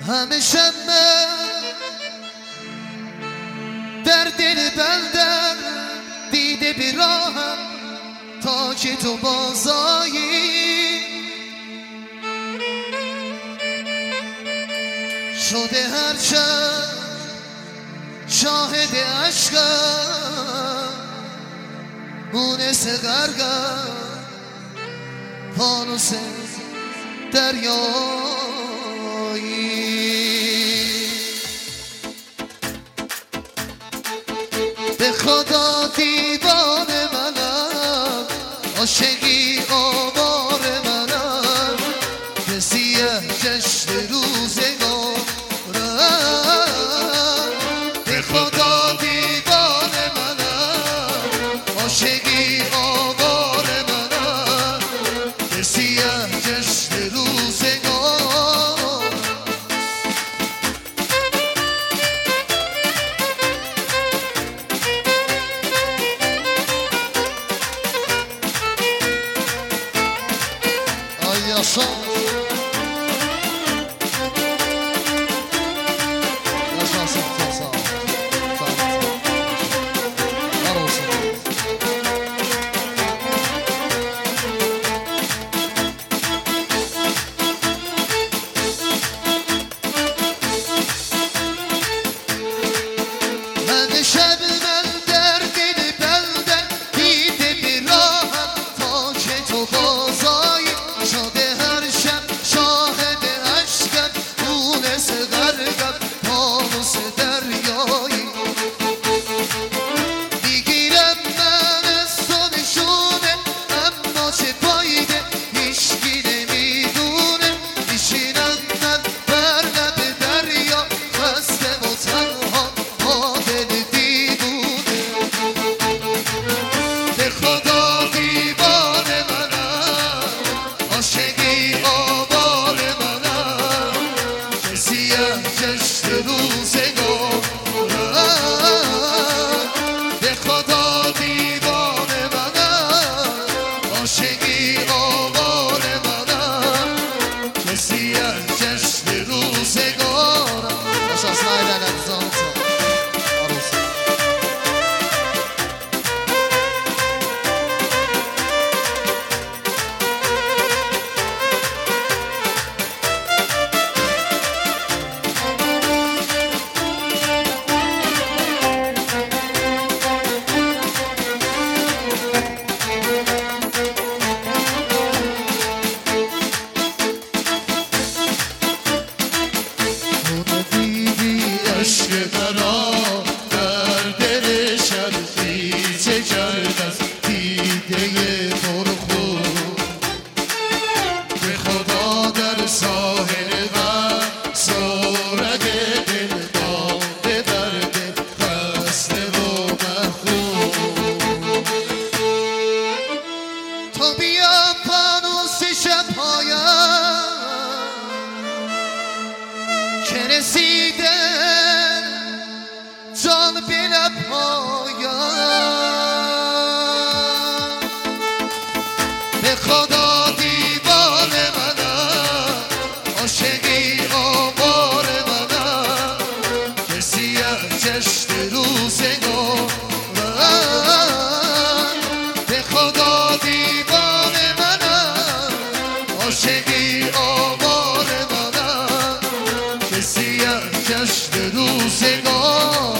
همیشه من در دل بندم دیده به راهم تا که تو بازایی شده هر چند شاهد عشقم مونس غرقم فانوس دریایی به خدا دیوانه منم عاشقی آوار منم کسیه جشن روزگارم به خدا دیوانه منم عاشقی آوار منم کسیه جشن روزگارم Yaşa Yaşasın, çok sağ ol. Sağ ol. Var olsun. Ben şebnem derdini benden Dide bir rahat ta ki to bazayı شده هر شب شاهد عشقم مونس غرقم فانوس دریایی میگیرم من از تو نشونه اما چه فایده هیچکی نمیدونه میشینم من بر لب دریا خسته و تنها با دل دیوونه به خدا دیوانه منم عاشقی آوار منم کسیه جشن روزگارم به خدا دیوانه منم عاشقی آوار منم کسیه جشن روزگارم Aşağısına aynen zanıtı Arası عشق مرا در دل شرقیچه کرد از دیده پرخون به خدا در ساحل غم سرگ دل داده در دل خسته و محروم تو بیا فانوس شبهایم که رسیده جان به لبهایم به خدا دیوانه منم عاشقی آوار منم کسیه جشن روزگارم به خدا دیوانه منم عاشقی آوار منم کسیه جشن روزگارم